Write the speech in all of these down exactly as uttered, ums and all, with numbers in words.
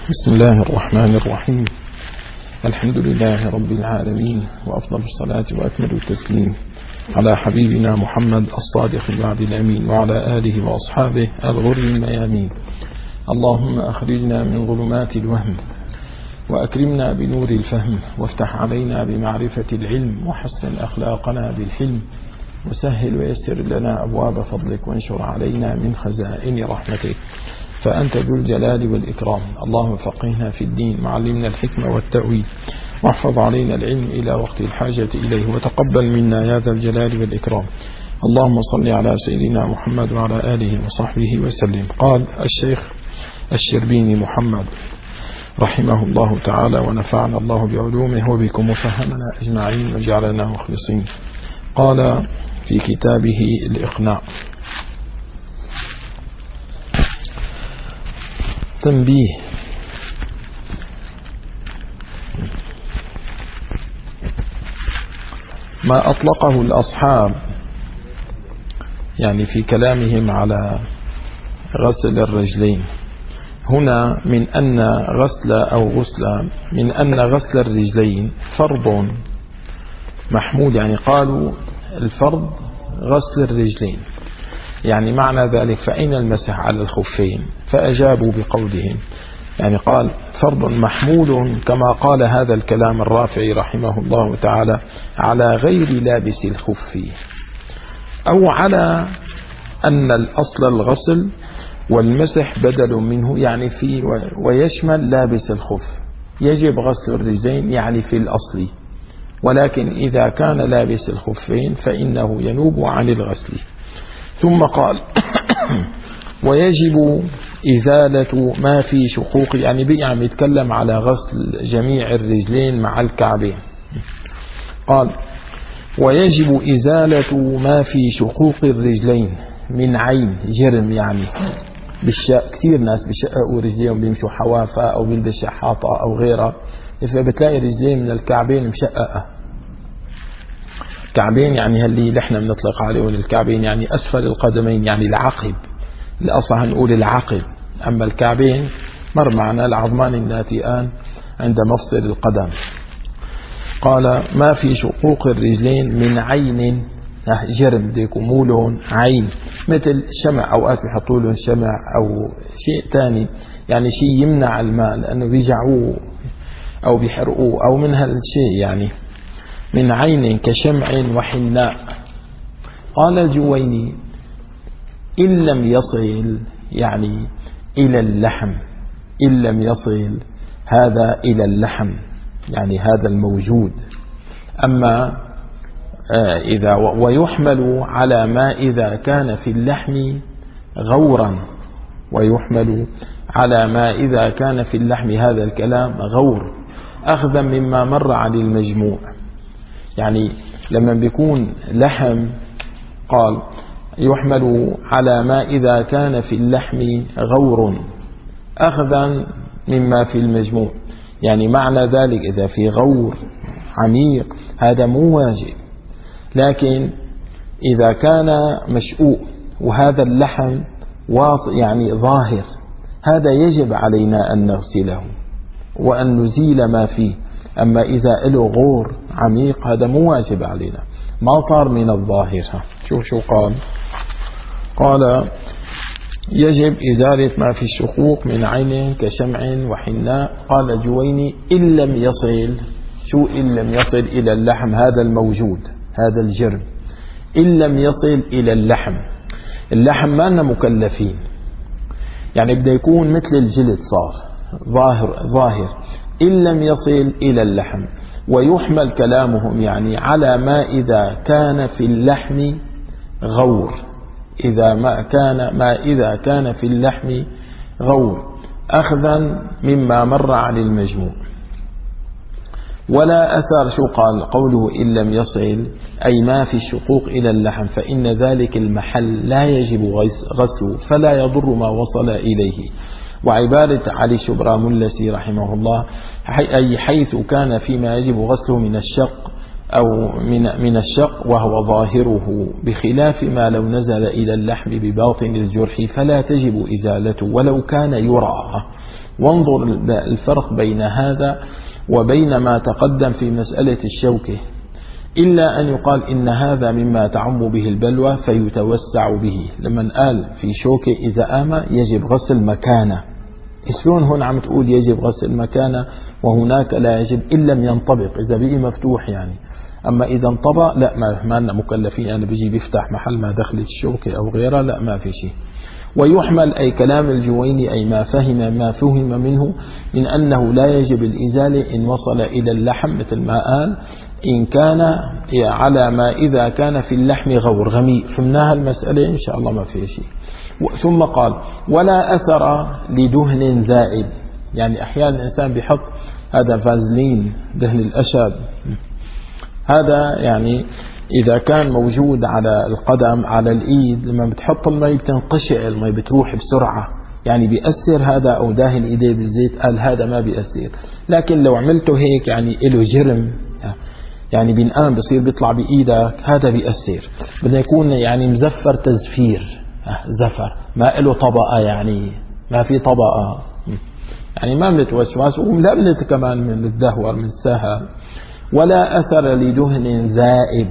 بسم الله الرحمن الرحيم. الحمد لله رب العالمين، وأفضل الصلاة وأكمل التسليم على حبيبنا محمد الصادق الوعد الأمين، وعلى آله وأصحابه الغر الميامين. اللهم أخرجنا من ظلمات الوهم، وأكرمنا بنور الفهم، وافتح علينا بمعرفة العلم، وحسن أخلاقنا بالحلم، وسهل ويسر لنا أبواب فضلك، وانشر علينا من خزائن رحمتك، فأنت ذو الجلال والإكرام. اللهم فقهنا في الدين، وعلمنا الحكمة والتأويل، واحفظ علينا العلم إلى وقت الحاجة إليه، وتقبل منا يا ذا الجلال والإكرام. اللهم صل على سيدنا محمد وعلى آله وصحبه وسلم. قال الشيخ الشربيني محمد رحمه الله تعالى، ونفعنا الله بعلومه وبكم وفهمنا أجمعين وجعلنا مخلصين. قال في كتابه الإقناع: تنبيه. ما أطلقه الأصحاب يعني في كلامهم على غسل الرجلين هنا من أن غسل أو غسل من أن غسل الرجلين فرض محمود، يعني قالوا الفرض غسل الرجلين، يعني معنى ذلك فأين المسح على الخفين؟ فأجابوا بقولهم، يعني قال فرض محمول كما قال هذا الكلام الرافعي رحمه الله تعالى على غير لابس الخف، أو على أن الأصل الغسل والمسح بدل منه، يعني في ويشمل لابس الخف. يجب غسل الرجلين يعني في الأصل، ولكن إذا كان لابس الخفين فإنه ينوب عن الغسل. ثم قال ويجب إزالة ما في شقوق، يعني بيعم يتكلم على غسل جميع الرجلين مع الكعبين. قال ويجب إزالة ما في شقوق الرجلين من عين جرم، يعني بالشق كثير ناس بشققوا رجليهم بيمشوا حوافة أو بيلبس شحاطة أو غيرها، فبتلاقي رجلين من الكعبين مشققة. كعبين يعني اللي نحن بنطلق عليه الكعبين، يعني أسفل القدمين، يعني العقب، الأصل هنقول العقب، أما الكعبين مر معنا العظمان الناتئان عند مفصل القدم. قال ما في شقوق الرجلين من عين جرم، ديكمولون عين، مثل شمع، أوقات يحطوا لهم شمع أو شيء تاني، يعني شيء يمنع الماء لأنه بيجعوه أو بيحرقوه أو من هالشيء، يعني من عين كشمع وحناء. قال الجويني إن لم يصل يعني إلى اللحم، إن لم يصل هذا إلى اللحم، يعني هذا الموجود. أما إذا ويحمل على ما إذا كان في اللحم غورا، ويحمل على ما إذا كان في اللحم هذا الكلام غور، أخذا مما مر عن المجموع. يعني لما بيكون لحم قال يحمل على ما إذا كان في اللحم غور أخذا مما في المجموع، يعني معنى ذلك إذا في غور عميق هذا مو واجب، لكن إذا كان مشؤوء وهذا اللحم واص يعني ظاهر هذا يجب علينا أن نغسله وأن نزيل ما فيه. أما إذا له غور عميق هذا مو واجب علينا، ما صار من الظاهر. شوف شو قال، قال يجب إزالة ما في الشقوق من عين كشمع وحناء. قال جويني إن لم يصل، شو إن لم يصل إلى اللحم هذا الموجود، هذا الجرم، إن لم يصل إلى اللحم. اللحم ما لنا مكلفين، يعني بده يكون مثل الجلد صار ظاهر ظاهر. إن لم يصل إلى اللحم، ويحمل كلامهم يعني على ما إذا كان في اللحم غور، إذا ما كان ما إذا كان في اللحم غور أخذا مما مر عن المجموع. ولا أثر، شو قال قوله إن لم يصل أي ما في الشقوق إلى اللحم، فإن ذلك المحل لا يجب غسله فلا يضر ما وصل إليه. وعبارة علي شبرا ملسي رحمه الله أي حيث كان فيما يجب غسله من الشق أو من من الشق وهو ظاهره، بخلاف ما لو نزل إلى اللحم بباطن الجرح فلا تجب إزالته ولو كان يرى. وانظر الفرق بين هذا وبين ما تقدم في مسألة الشوكة، إلا أن يقال إن هذا مما تعم به البلوى فيتوسع به. لما قال في شوكة إذا آمى يجب غسل مكانه، شلون هون عم تقول يجب غسل مكانه وهناك لا يجب إن لم ينطبق، إذا بقي مفتوح يعني. أما إذا انطبق لا، ما ما لنا مكلفين أنا بيجي بيفتح محل ما دخلت الشوكة أو غيرها، لا ما في شيء. ويحمل أي كلام الجويني أي ما فهم ما فهم منه من أنه لا يجب الإزالة إن وصل إلى اللحم، مثل ما قال إن كان على ما إذا كان في اللحم غور غميق. فهمناها المسألة إن شاء الله ما في شيء. ثم قال ولا أثر لدهن ذائب، يعني أحيانا الإنسان بيحط هذا فازلين دهن الأشب، هذا يعني إذا كان موجود على القدم على الإيد لما بتحط المي بتنقشع المي بتروح بسرعة، يعني بيأثر هذا، أو داهن إيديه بالزيت قال هذا ما بيأثر. لكن لو عملته هيك يعني إله جرم، يعني بينقام بصير بيطلع بإيدك، هذا بيأثر. بدنا يكون يعني مزفر تزفير، زفر ما له طبقة، يعني ما في طبقة، يعني ما بنتوسواس ولا بنت كمان من الدهور من السهل. ولا أثر لدهن ذائب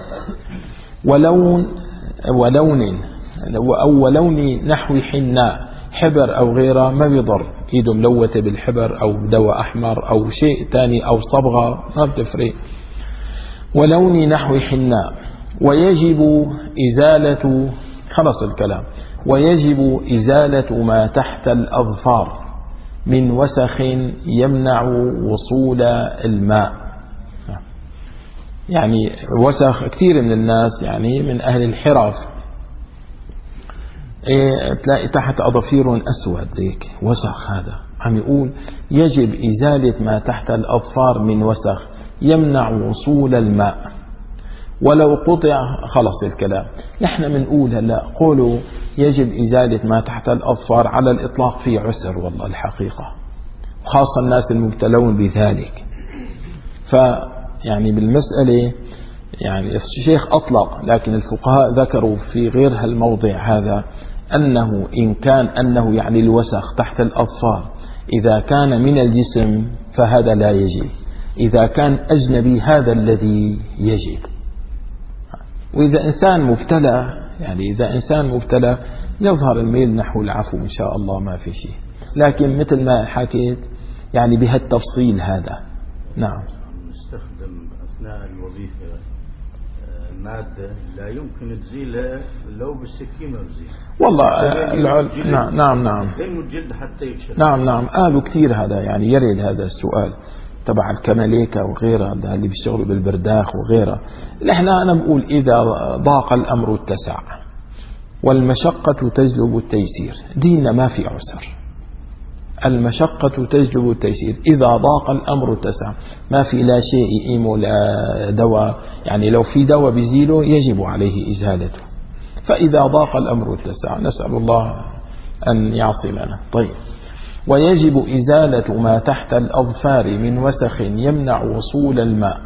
ولون ولون أو ولون نحو حناء، حبر أو غيره ما بيضر، إيده ملوثة بالحبر أو دواء أحمر أو شيء تاني أو صبغة ما بتفرق. ولون نحو حناء. ويجب إزالة، خلص الكلام، ويجب إزالة ما تحت الأظفار من وسخ يمنع وصول الماء. يعني وسخ كثير من الناس يعني من أهل الحرف إيه تلاقي تحت أظافير أسود هيك وسخ، هذا عم يقول يجب إزالة ما تحت الأظفار من وسخ يمنع وصول الماء ولو قطع. خلص الكلام. نحن بنقول هلا قولوا يجب إزالة ما تحت الأظفار، على الإطلاق في عسر والله الحقيقة، خاصة الناس المبتلون بذلك. ف يعني بالمسألة يعني الشيخ أطلق، لكن الفقهاء ذكروا في غير هالموضع هذا أنه إن كان أنه يعني الوسخ تحت الأظفار إذا كان من الجسم فهذا لا يجب، إذا كان أجنبي هذا الذي يجب. وإذا إنسان مبتلى، يعني إذا إنسان مبتلى يظهر الميل نحو العفو إن شاء الله ما في شيء، لكن مثل ما حكيت يعني بهالتفصيل هذا. نعم. نستخدم أثناء الوظيفة مادة لا يمكن تزيلها لو بالسكينة بزيل والله العل... نعم نعم نعم الجلد حتى يكشف. نعم نعم قالوا كثير هذا، يعني يرد هذا السؤال تبع الكماليكا وغيرها اللي بيشتغلوا بالبرداخ وغيرها. نحن أنا بقول إذا ضاق الأمر اتسع والمشقة تجلب التيسير، ديننا ما في عسر، المشقة تجلب التيسير. إذا ضاق الأمر اتسع، ما في لا شيء يقيمه لا دواء، يعني لو في دواء بيزيله يجب عليه إزالته. فإذا ضاق الأمر اتسع نسأل الله أن يعصمنا. طيب. ويجب إزالة ما تحت الأظفار من وسخ يمنع وصول الماء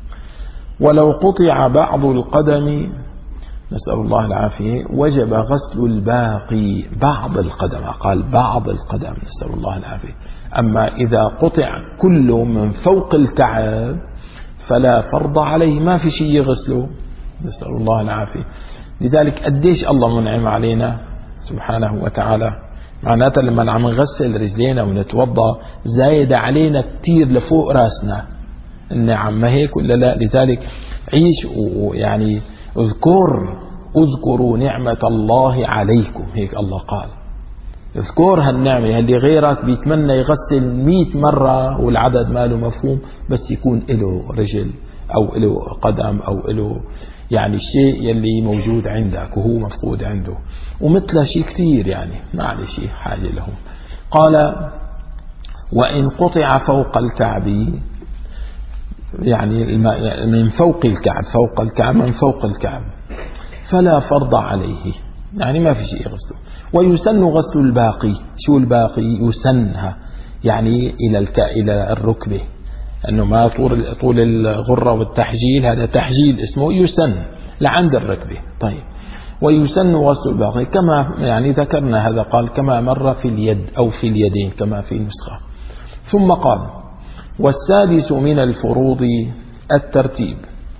ولو قطع بعض القدم، نسأل الله العافية، وجب غسل الباقي. بعض القدم، قال بعض القدم، نسأل الله العافية. أما إذا قطع كله من فوق الكعب فلا فرض عليه، ما في شيء يغسله، نسأل الله العافية. لذلك قديش الله منعم علينا سبحانه وتعالى، معناتها لما عم نغسل رجلينا ونتوضأ زايد علينا كتير لفوق راسنا النعم، ما هيك ولا لا؟ لذلك عيش ويعني اذكر اذكروا نعمة الله عليكم، هيك الله قال، اذكر هالنعمة اللي غيرك بيتمنى يغسل مئة مرة والعدد ما له مفهوم، بس يكون له رجل أو له قدم أو له يعني الشيء يلي موجود عندك وهو مفقود عنده، ومثل شيء كتير يعني ما عليه شيء حاجة لهم. قال وإن قطع فوق الكعب، يعني من فوق الكعب، فوق الكعب من فوق الكعب فلا فرض عليه، يعني ما في شيء غسله. ويسن غسل الباقي. شو الباقي؟ يسنها يعني إلى الك... إلى الركبة، أنه ما طول, طول الغرة والتحجيل، هذا تحجيل اسمه يسن لعند الركبة. طيب، ويسن غسل الباقي كما يعني ذكرنا، هذا قال كما مر في اليد أو في اليدين كما في نسخة. ثم قال: والسادس من الفروض الترتيب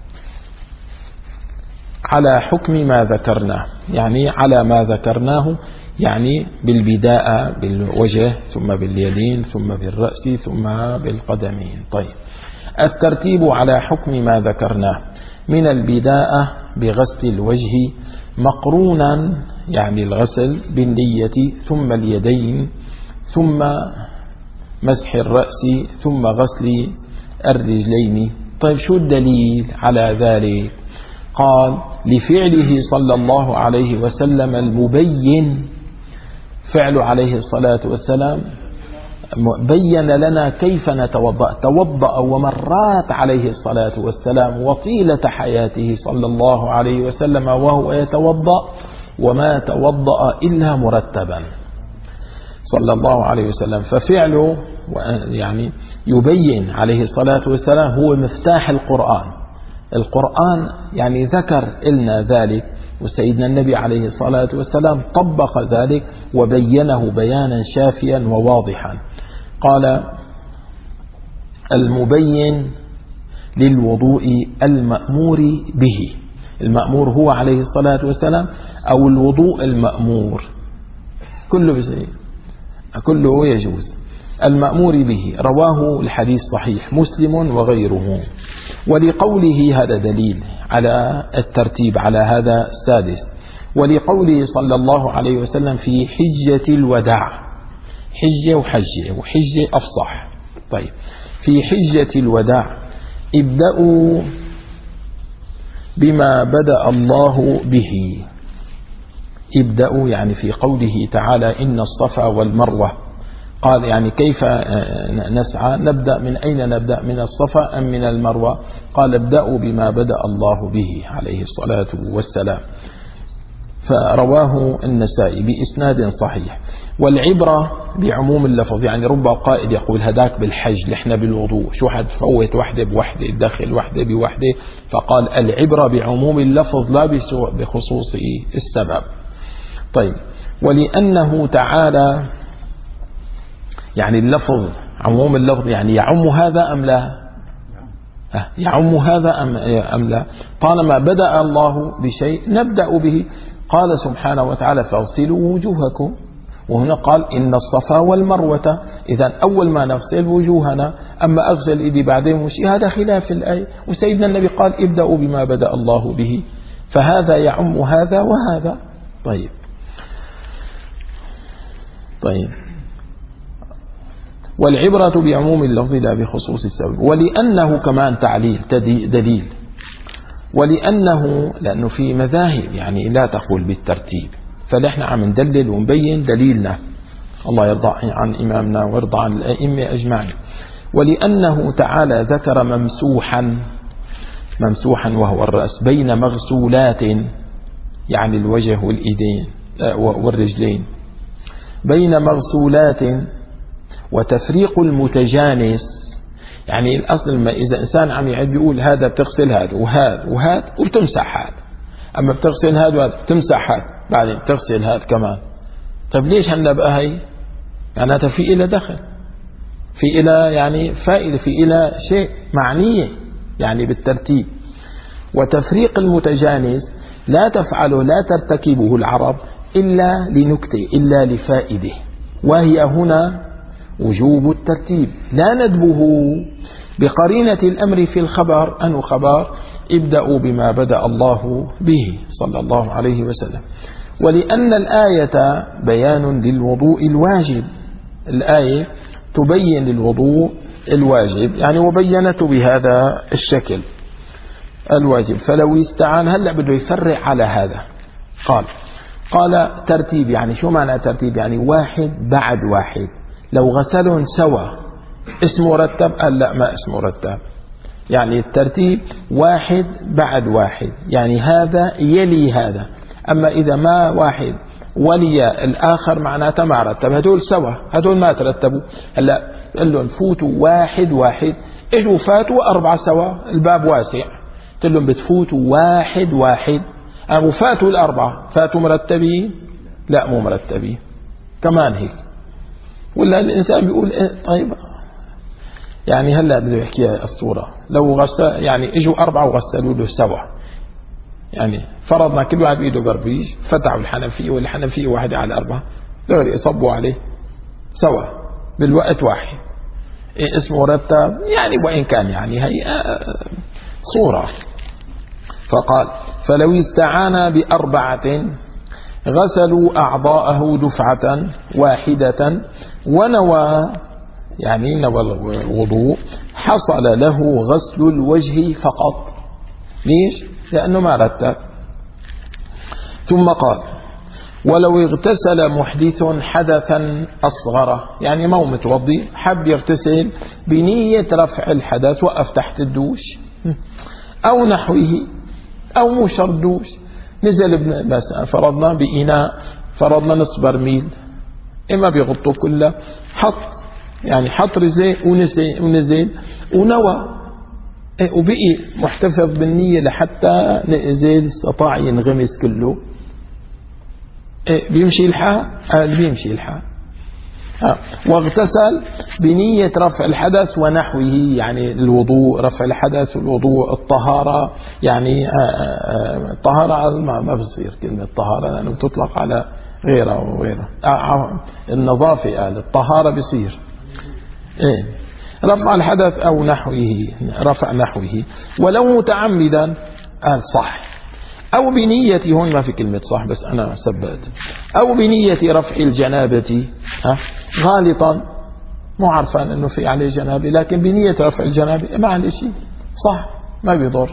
على حكم ما ذكرناه، يعني على ما ذكرناه، يعني بالبداءة بالوجه ثم باليدين ثم بالرأس ثم بالقدمين. طيب، الترتيب على حكم ما ذكرناه من البداءة بغسل الوجه مقرونا، يعني الغسل بالنية، ثم اليدين، ثم مسح الرأس، ثم غسل الرجلين. طيب، شو الدليل على ذلك؟ قال: لفعله صلى الله عليه وسلم المبين، فعل عليه الصلاة والسلام بين لنا كيف نتوضأ، توضأ ومرات عليه الصلاة والسلام وطيلة حياته صلى الله عليه وسلم وهو يتوضأ، وما توضأ إلا مرتبا صلى الله عليه وسلم. ففعله يعني يبين عليه الصلاة والسلام هو مفتاح القرآن. القرآن يعني ذكر لنا ذلك، وسيدنا النبي عليه الصلاة والسلام طبق ذلك وبينه بيانا شافيا وواضحا. قال: المبين للوضوء المأمور به. المأمور هو عليه الصلاة والسلام أو الوضوء المأمور، كله بشيء، كله يجوز. المأمور به، رواه الحديث صحيح مسلم وغيره. ولقوله، هذا دليل على الترتيب على هذا السادس. ولقوله صلى الله عليه وسلم في حجة الوداع، حجة وحجة وحجة أفصح. طيب، في حجة الوداع: ابدأوا بما بدأ الله به. ابدأوا يعني في قوله تعالى: إن الصفا والمروة. قال يعني كيف نسعى؟ نبدأ من أين نبدأ؟ من الصفا أم من المروة؟ قال: ابدأوا بما بدأ الله به عليه الصلاة والسلام. فرواه النسائي بإسناد صحيح. والعبرة بعموم اللفظ، يعني رب قائد يقول هداك بالحج لحنا بالوضوء، شو حد فوت وحدة بوحدة، دخل وحدة بوحدة، فقال العبرة بعموم اللفظ لا بخصوص السبب. طيب، ولأنه تعالى، يعني اللفظ عموم اللفظ يعني يعم هذا أم لا؟ يعم هذا أم لا؟ طالما بدأ الله بشيء نبدأ به. قال سبحانه وتعالى: فاغسلوا وجوهكم. وهنا قال: إن الصفا والمروة. إذن أول ما نغسل وجوهنا، أما أغسل إيدي بعدين مش، هذا خلاف الآية. وسيدنا النبي قال: ابدأوا بما بدأ الله به، فهذا يعم هذا وهذا. طيب طيب والعبرة بعموم اللفظ لا بخصوص السبب. ولأنه كمان تعليل دليل، ولأنه لأنه في مذاهب يعني لا تقول بالترتيب، فنحن عم ندلل ونبين دليلنا. الله يرضى عن إمامنا ويرضى عن الأئمة أجمعين. ولأنه تعالى ذكر ممسوحا، ممسوحا وهو الرأس، بين مغسولات، يعني الوجه والإيدين والرجلين، بين مغسولات. وتفريق المتجانس، يعني الأصل ما إذا إنسان عم يعد بيقول هذا بتغسل هذا وهذا وهذا وبتمسح هذا، أما بتغسل هذا وهذا بتمسح هذا بعدين بتغسل هذا كمان. طيب ليش هلا بقى هي؟ يعني هذا في إلى دخل، في إلى يعني فائدة، في إلى شيء معنية يعني بالترتيب. وتفريق المتجانس لا تفعله، لا ترتكبه العرب إلا لنكتة، إلا لفائدة، وهي هنا وجوب الترتيب، لا ندبه بقرينة الأمر في الخبر. أنه خبر ابدأوا بما بدأ الله به صلى الله عليه وسلم. ولأن الآية بيان للوضوء الواجب، الآية تبين للوضوء الواجب، يعني وبينته بهذا الشكل الواجب. فلو استعان هلأ بده يفرع على هذا، قال قال ترتيب، يعني شو معنى ترتيب؟ يعني واحد بعد واحد. لو غسلهم سوا اسمه رتب؟ قال لا، ما اسمه رتب. يعني الترتيب واحد بعد واحد، يعني هذا يلي هذا. أما إذا ما واحد ولي الآخر معناته ما رتب، هدول سوا، هدول ما ترتبوا. هلا قال لهم فوتوا واحد واحد، اجوا فاتوا أربعة سوا، الباب واسع. قلت لهم بتفوتوا واحد واحد، أو فاتوا الأربعة، فاتوا مرتبين؟ لا مو مرتبين كمان هيك. ولا الإنسان بيقول إيه طيب يعني هلا بده يحكيها الصورة، لو غسل يعني اجوا أربعة وغسلوا له سوا، يعني فرضنا كل واحد بإيده قربيش، فتحوا الحنفية والحنفية واحدة على أربعة، دغري يصبوا عليه سوا بالوقت واحد. إيه اسمه رتب يعني، وإن كان يعني هي صورة. فقال فلو استعان بأربعة غسلوا أعضاءه دفعة واحدة ونوى يعني نوى الوضوء، حصل له غسل الوجه فقط. ليش؟ لأنه ما رتب. ثم قال ولو اغتسل محدث حدثا أصغر، يعني مو متوضي حب يغتسل بنية رفع الحدث، وقف تحت الدوش أو نحوه، أو مو شرط دوش، نزل بس فرضنا بإناء، فرضنا نصف برميل، إما بيغطوا كله، حط يعني حط رجليه ونزل, ونزل ونوى وبقي محتفظ بالنية لحتى نزل استطاع ينغمس كله. بيمشي الحال؟ قال بيمشي الحال. واغتسل بنية رفع الحدث ونحوه، يعني الوضوء، رفع الحدث والوضوء، الطهارة، يعني الطهارة ما بصير كلمة طهارة لأنه بتطلق على غيره وغيره، النظافة قال الطهارة بصير إيه؟ رفع الحدث أو نحوه، رفع نحوه، ولو متعمدا قال صح، أو بنية، هون ما في كلمة صح بس أنا سبت، أو بنية رفع الجنابة، ها غالطا مو عارفان أنه في عليه جنابة، لكن بنية رفع الجنابة ما عليه شيء، صح ما بيضر.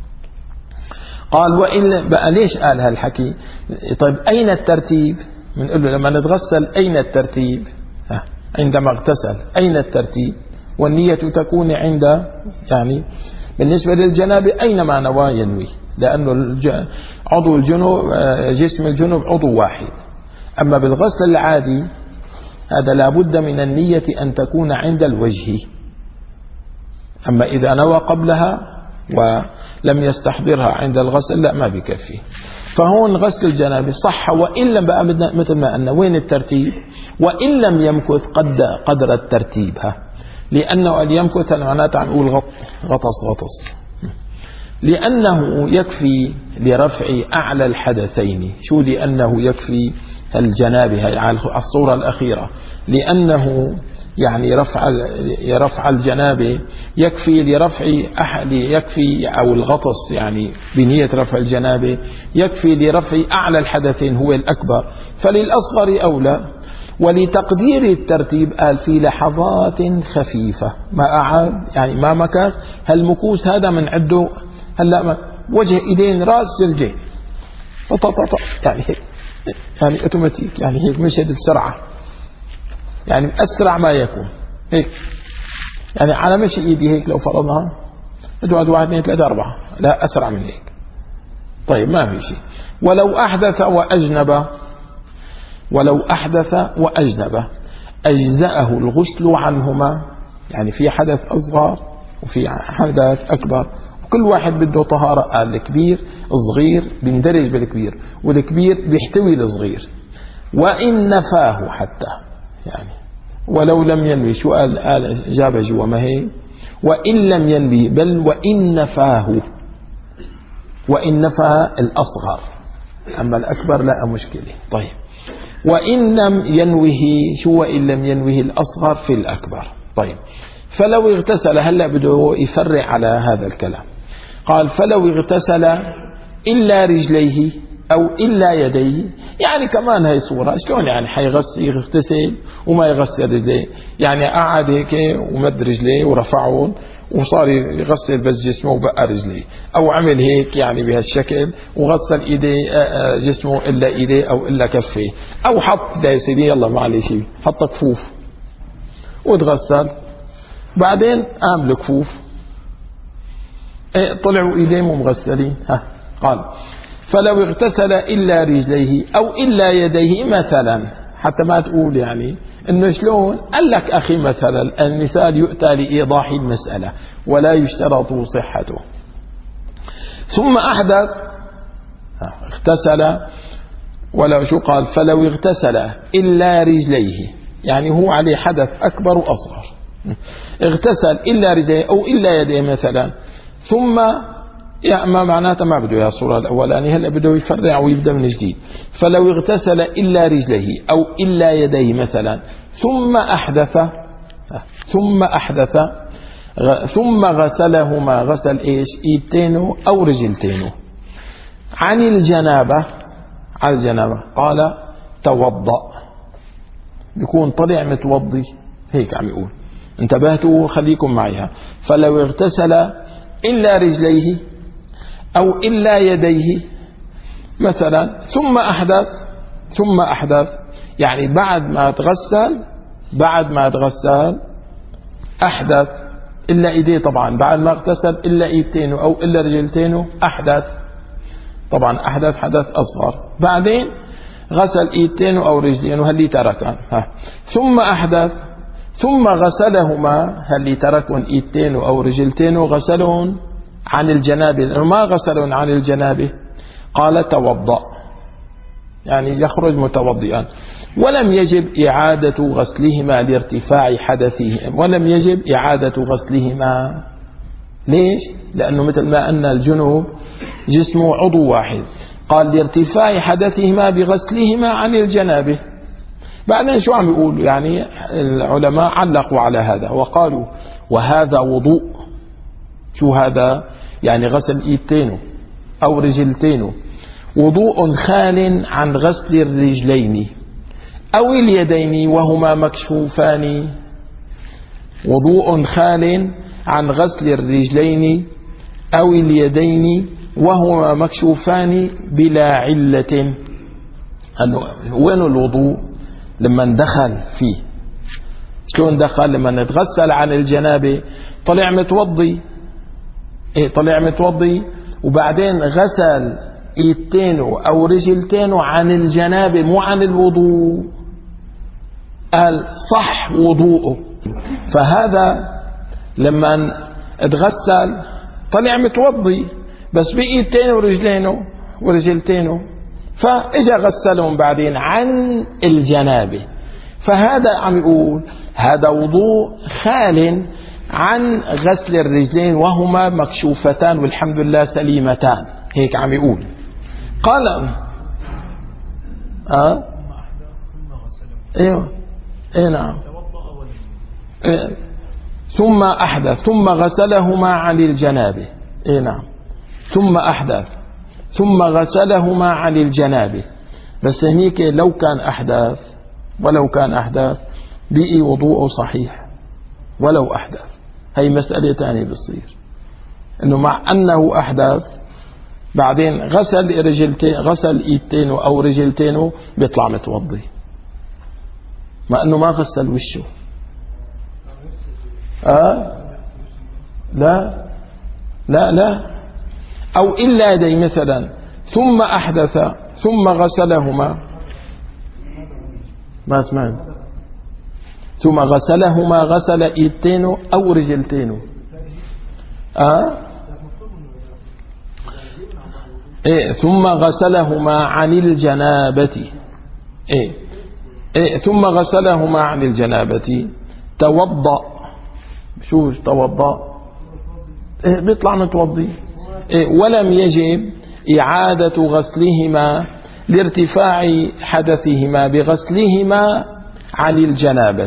قال وإن بقى ليش قال هالحكي؟ طيب أين الترتيب؟ بنقول له لما نتغسل أين الترتيب؟ ها عندما اغتسل أين الترتيب؟ والنية تكون عند يعني بالنسبة للجنابة أينما نوى ينوي، لأنه عضو الجنوب جسم الجنوب عضو واحد. أما بالغسل العادي هذا لابد من النية أن تكون عند الوجه، أما إذا نوى قبلها ولم يستحضرها عند الغسل لا ما بكفي. فهون غسل الجنابة صح، وإن لم بقى مثل ما قلنا وين الترتيب؟ وإن لم يمكث قد قدر الترتيب، ها لأنه أن يمكث معناته عن نقول غط غطس غطس، لأنه يكفي لرفع أعلى الحدثين. شو لأنه يكفي الجنابة؟ هي على الصورة الأخيرة، لأنه يعني رفع رفع الجنابة يكفي لرفع أحد، يكفي أو الغطس يعني بنية رفع الجنابة يكفي لرفع أعلى الحدثين هو الأكبر، فللأصغر أولى. ولتقدير الترتيب قال في لحظات خفيفة، ما أعاد يعني ما مكث، هالمكوث هذا من عنده هلا وجه إيدين راس رجلين يعني هيك يعني اوتوماتيك، يعني هيك مشهد بسرعة، يعني أسرع ما يكون هيك، يعني على مشي إيدي هيك لو فرضها ادعوا واحد اثنين ثلاثة أربعة، لا أسرع من هيك. طيب ما في شيء. ولو أحدث وأجنب، ولو أحدث وأجنب أجزأه الغسل عنهما، يعني في حدث أصغر وفي حدث أكبر، وكل واحد بده طهارة. قال الكبير الصغير بيندرج بالكبير، والكبير بيحتوي الصغير، وإن نفاه حتى يعني ولو لم ينوي. شو قال؟ قال جاب جوا ما هي وإن لم ينوي، بل وإن نفاه، وإن نفى الأصغر، أما الأكبر لا مشكلة. طيب وإن لم ينوه، شو وإن لم ينوه الأصغر في الأكبر. طيب فلو اغتسل، هلأ بده يفرع على هذا الكلام. قال فلو اغتسل إلا رجليه أو إلا يديه، يعني كمان هاي صورة شلون يعني حيغسل يغتسل وما يغسل رجليه، يعني قعد هيك ومد رجليه ورفعهم وصار يغسل بس جسمه وبقى رجليه، أو عمل هيك يعني بهالشكل وغسل إيديه جسمه إلا إيديه أو إلا كفيه، أو حط دايسيدي يلا ما عليه شيء حط كفوف وتغسل، بعدين قام الكفوف طلعوا إيديه مغسلين. ها قال فلو اغتسل إلا رجليه أو إلا يديه مثلا، حتى ما تقول يعني إنه شلون. قال لك أخي مثلا المثال يؤتى لإيضاح المسألة ولا يشترط صحته. ثم أحدث اغتسل، ولو شو قال فلو اغتسل إلا رجليه، يعني هو عليه حدث أكبر وأصغر، اغتسل إلا رجليه أو إلا يديه مثلا، ثم يعني ما معناته ما بده يا الصورة الأولانية، هلا بده يفرع ويبدأ من جديد. فلو اغتسل إلا رجليه أو إلا يديه مثلا ثم أحدث ثم أحدث ثم غسلهما، غسل إيش؟ إيدتينه أو رجلتينه عن الجنابة، عن الجنابة قال توضأ، بيكون طلع متوضي هيك عم يقول. انتبهتوا خليكم معيها. فلو اغتسل إلا رجليه أو إلا يديه مثلا ثم أحدث ثم أحدث يعني بعد ما تغسل بعد ما تغسل أحدث إلا إيديه، طبعا بعد ما اغتسل إلا إيدتينه أو إلا رجلتينه أحدث، طبعا أحدث حدث أصغر. بعدين غسل إيدتينه أو رجلينه هل تركان، ثم أحدث ثم غسلهما هل تركون إيدتينه أو رجلتينه، غسلهم عن الجنابه، ما غسلهم عن الجنابه. قال توضأ يعني يخرج متوضئا. ولم يجب إعادة غسلهما لارتفاع حدثهم، ولم يجب إعادة غسلهما. ليش؟ لأنه مثل ما أن الجنوب جسمه عضو واحد، قال لارتفاع حدثهما بغسلهما عن الجنابه. بعدين شو عم يقول؟ يعني العلماء علقوا على هذا وقالوا وهذا وضوء. شو هذا؟ يعني غسل إيدتينه أو رجلتينه وضوء خال عن غسل الرجلين أو اليدين وهما مكشوفان، وضوء خال عن غسل الرجلين أو اليدين وهما مكشوفان بلا علة. وين الوضوء؟ لما دخل فيه. شلون دخل؟ لما نتغسل عن الجنابه طلع متوضي، ايه طلع متوضي وبعدين غسل ايدتينه او رجلتينه عن الجنابه مو عن الوضوء، قال صح وضوءه. فهذا لما اتغسل طلع متوضي بس بايدتينه ورجلينه ورجلتينه، فاجا غسلهم بعدين عن الجنابه. فهذا عم يقول هذا وضوء خال عن غسل الرجلين وهما مكشوفتان والحمد لله سليمتان، هيك عم يقول. قال اه ايوه ايه نعم إيه. ثم احدث ثم غسلهما عن الجنابه، ايه نعم ثم احدث ثم غسلهما عن الجنابه. بس هنيك لو كان احدث ولو كان احدث بقي وضوءه صحيح ولو احدث. هي مسألة ثانية بتصير انه مع انه احدث بعدين غسل رجلتين غسل ايدتينه او رجلتينه بيطلع متوضي مع انه ما غسل وشه. آه لا لا لا او الا يدي مثلا ثم احدث ثم غسلهما، ما سمعت، ثم غسلهما غسل ايدتينه او رجلتينه. آه؟ إيه ثم غسلهما عن الجنابة، إيه إيه ثم غسلهما عن الجنابة توضأ. شو توضأ؟ إيه بيطلع متوضي. إيه ولم يجب إعادة غسلهما لارتفاع حدثهما بغسلهما عن الجنابة.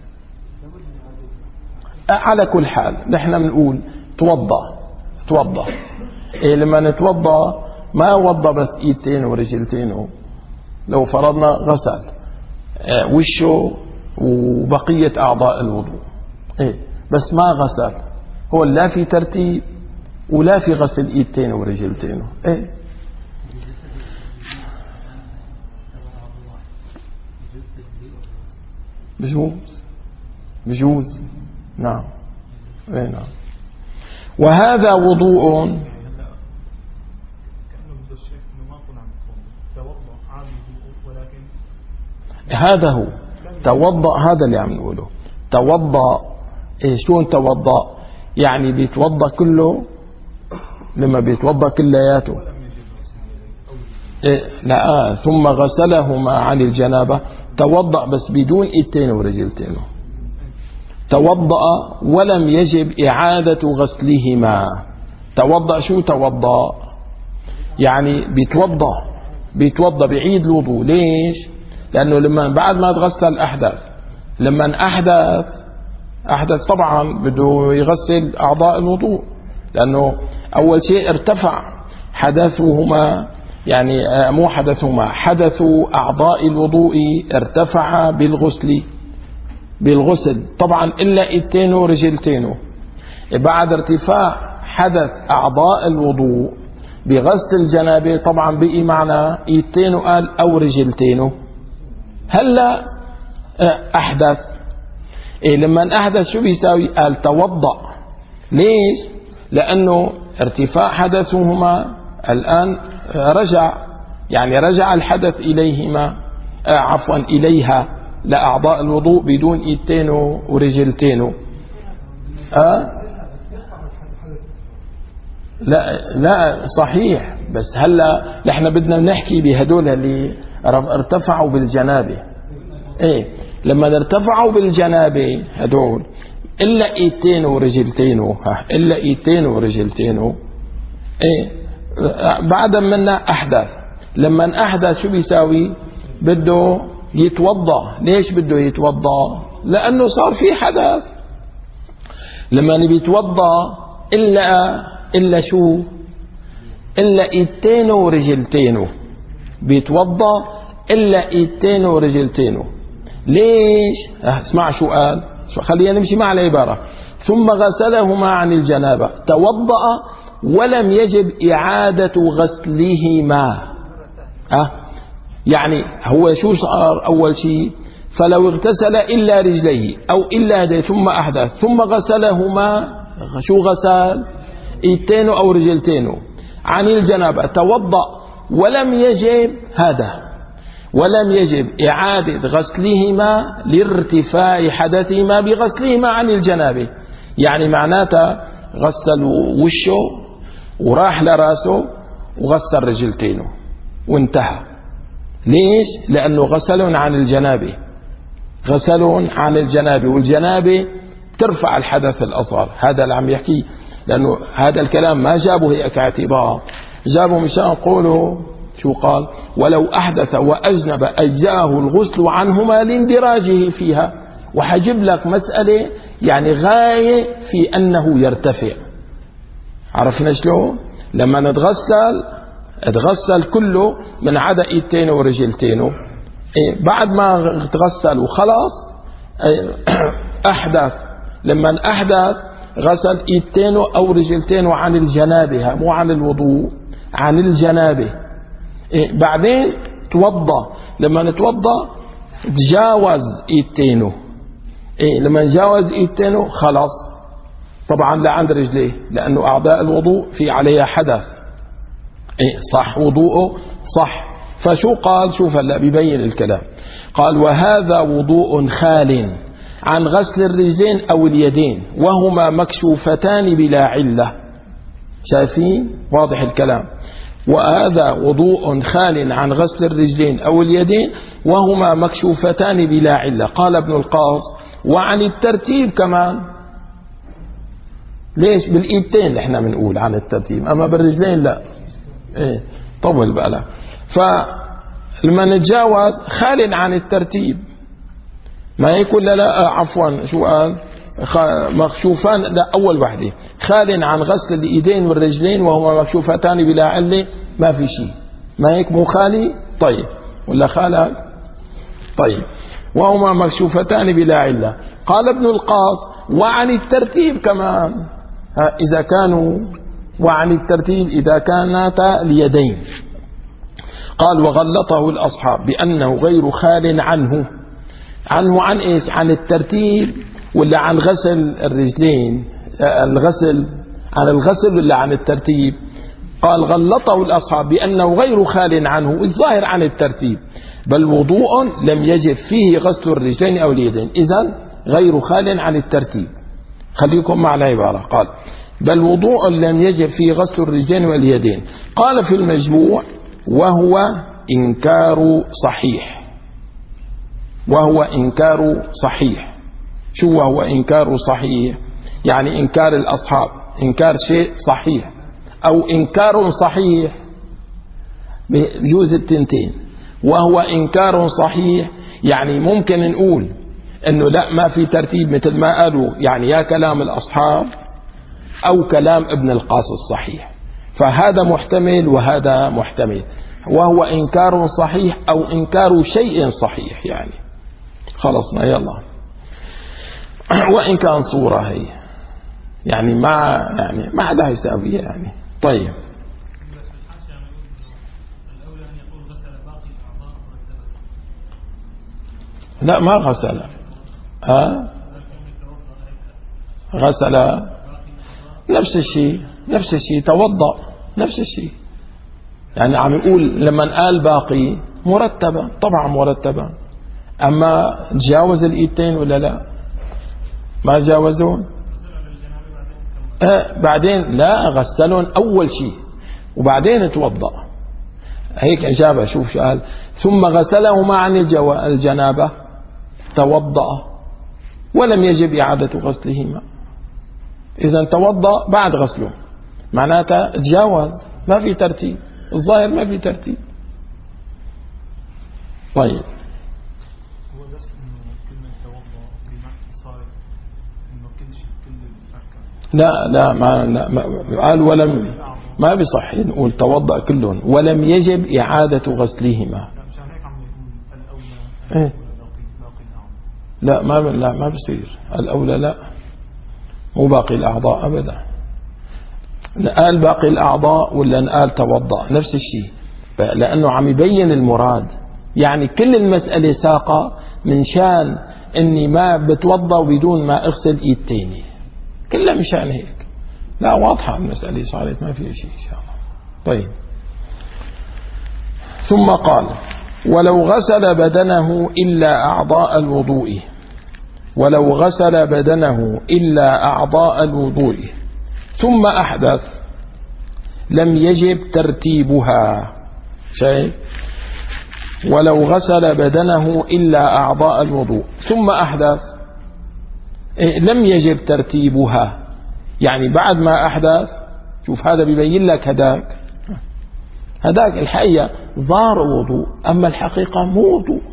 على كل حال نحن بنقول توضأ توضأ إيه لما نتوضأ ما وضأ بس ايدتين ورجلتين، لو فرضنا غسل وشه وبقية أعضاء الوضوء إيه بس ما غسل، هو لا في ترتيب ولا في غسل ايدتين ورجلتين. إيه بجوز بجوز نعم اي نعم. وهذا وضوء كأنه بده الشيخ انه ما طلع متوضي، توضأ عادي ولكن هذا هو توضأ، هذا اللي عم نقوله. توضأ إيه شلون توضأ؟ يعني بيتوضأ كله، لما بيتوضأ كلياته إيه لا ثم غسلهما عن الجنابة. توضأ بس بدون ايدين ورجلتين. توضأ ولم يجب إعادة غسلهما. توضأ شو توضأ؟ يعني بيتوضأ بيتوضأ بعيد الوضوء. ليش؟ لأنه لما بعد ما تغسل أحدث، لما أحدث أحدث طبعا بده يغسل أعضاء الوضوء، لأنه أول شيء ارتفع حدثهما، يعني مو حدثهما، حدث أعضاء الوضوء ارتفع بالغسل بالغسل طبعا إلا ايدتين ورجلتين. بعد ارتفاع حدث أعضاء الوضوء بغسل الجنابة طبعا بقي معنا ايدتين قال أو رجلتين. هلا أحدث إيه لما أحدث شو بيساوي؟ قال توضأ. ليش؟ لأنه ارتفاع حدثهما الآن رجع، يعني رجع الحدث إليهما آه عفوا إليها لأعضاء الوضوء بدون إيدتين ورجلتين. أه؟ لا لا صحيح، بس هلا نحن بدنا نحكي بهدول اللي ارتفعوا بالجنابة. ايه لما ارتفعوا بالجنابة هدول إلا إيدتين ورجلتين، إلا إيدتين ورجلتين. ايه بعد منا أحدث. لما أحدث شو بيساوي؟ بده يتوضأ. ليش بده يتوضأ؟ لأنه صار في حدث. لما بيتوضأ إلا إلا شو؟ إلا إيدتين ورجلتين. بيتوضأ إلا إيدتين ورجلتين. ليش؟ اسمع شو قال، خلينا نمشي مع العبارة. ثم غسلهما عن الجنابة. توضأ ولم يجب إعادة غسلهما. أه؟ يعني هو شو صار أول شيء؟ فلو اغتسل إلا رجليه أو إلا يديه ثم أحدث ثم غسلهما، شو غسل؟ إيدتين أو رجلتين عن الجنابة. توضأ ولم يجب هذا، ولم يجب إعادة غسلهما لارتفاع حدثهما بغسلهما عن الجنابة. يعني معناته غسل وشه وراح لراسه وغسل رجلتينه وانتهى. ليش؟ لأنه غسلهم عن الجنابة، غسلهم عن الجنابة، والجنابة ترفع الحدث الأصغر. هذا اللي عم يحكي، لأنه هذا الكلام ما جابه هيك اعتبار، جابه مشان قوله شو قال؟ ولو أحدث وأجنب أجزاه الغسل عنهما لاندراجه فيها. وحجب لك مسألة يعني غاية في أنه يرتفع. عرفنا شلون؟ لما نتغسل اتغسل كله من عدا ايدتين ورجلتين. إيه بعد ما تغسل وخلاص أحدث. لما أحدث غسل ايدتين أو رجلتين عن الجنابة، مو عن الوضوء، عن الجنابة. إيه بعدين توضى. لما نتوضى تجاوز ايدتينه. إيه لما نجاوز ايدتينه خلاص طبعا لعند رجليه، لأنه أعضاء الوضوء في عليها حدث. إيه صح وضوءه صح. فشو قال؟ شوف هلا بيبين الكلام. قال وهذا وضوء خال عن غسل الرجلين أو اليدين وهما مكشوفتان بلا علة. شايفين؟ واضح الكلام. وهذا وضوء خال عن غسل الرجلين أو اليدين وهما مكشوفتان بلا علة. قال ابن القاص وعن الترتيب كمان. ليش؟ بالإيدتين احنا بنقول عن الترتيب، أما بالرجلين لا. ايه طول بالك. فلما نتجاوز خال عن الترتيب ما يكون لا لا عفوا شو قال؟ مكشوفان، لا أول وحدة خال عن غسل الإيدين والرجلين وهما مكشوفتان بلا علة. ما في شيء، ما هيك مو خالي؟ طيب ولا خالك؟ طيب وهما مكشوفتان بلا علة. قال ابن القاص وعن الترتيب كمان إذا كانوا، وعن الترتيب إذا كانتا اليدين. قال وغلطه الأصحاب بأنه غير خال عنه. عنه عن إيش؟ عن الترتيب ولا عن غسل الرجلين؟ الغسل عن الغسل ولا عن الترتيب؟ قال غلطه الأصحاب بأنه غير خال عنه الظاهر عن الترتيب، بل وضوء لم يجب فيه غسل الرجلين أو اليدين، إذن غير خال عن الترتيب. خليكم مع العبارة، قال بل وضوء لم يجب فيه غسل الرجلين واليدين. قال في المجموع وهو إنكار صحيح، وهو إنكار صحيح. شو وهو إنكار صحيح؟ يعني إنكار الأصحاب، إنكار شيء صحيح أو إنكار صحيح، بجوز التنتين. وهو إنكار صحيح يعني ممكن نقول أنه لا ما في ترتيب مثل ما قالوا، يعني يا كلام الأصحاب أو كلام ابن القاص الصحيح، فهذا محتمل وهذا محتمل. وهو إنكار صحيح أو إنكار شيء صحيح، يعني خلصنا يلا. وإن كان صورة هي يعني ما يعني ما حدا يساويها يعني. طيب لا ما غسل، ها غسل نفس الشيء، نفس الشيء توضأ نفس الشيء. يعني عم يقول لما قال باقي مرتبة، طبعا مرتبة، أما تجاوز الإيدتين ولا لا؟ ما تجاوزون. أه بعدين لا غسلون أول شيء وبعدين توضأ، هيك إجابة. شوف شو قال، ثم غسلهما عن الجنابة توضأ ولم يجب إعادة غسلهما. إذن توضأ بعد غسله، معناتها تجاوز، ما في ترتيب، الظاهر ما في ترتيب. طيب هو بس إنه كلمة توضأ بمعنى صارت إنه كل شيء كل الأركان. لا لا ما, لا ما قال ولم، ما بصح نقول توضأ كلهم ولم يجب إعادة غسلهما. مشان هيك عم يقول الأولى إيه؟ لا ما لا ما بصير الأولى، لا مو باقي الأعضاء أبدا. نقال باقي الأعضاء ولا نقال توضأ نفس الشيء، لأنه عم يبين المراد. يعني كل المسألة ساقة من شان إني ما بتوضأ بدون ما أغسل إيد تاني، كلها مشان هيك. لا واضحة المسألة صارت، ما فيها شيء إن شاء الله. طيب ثم قال ولو غسل بدنه إلا أعضاء الوضوء، ولو غسل بدنه إلا أعضاء الوضوء ثم أحدث لم يجب ترتيبها. شيء ولو غسل بدنه إلا أعضاء الوضوء ثم أحدث إيه لم يجب ترتيبها، يعني بعد ما أحدث. شوف هذا بيبين لك هداك هداك الحقيقة ظاهر وضوء، أما الحقيقة مو وضوء.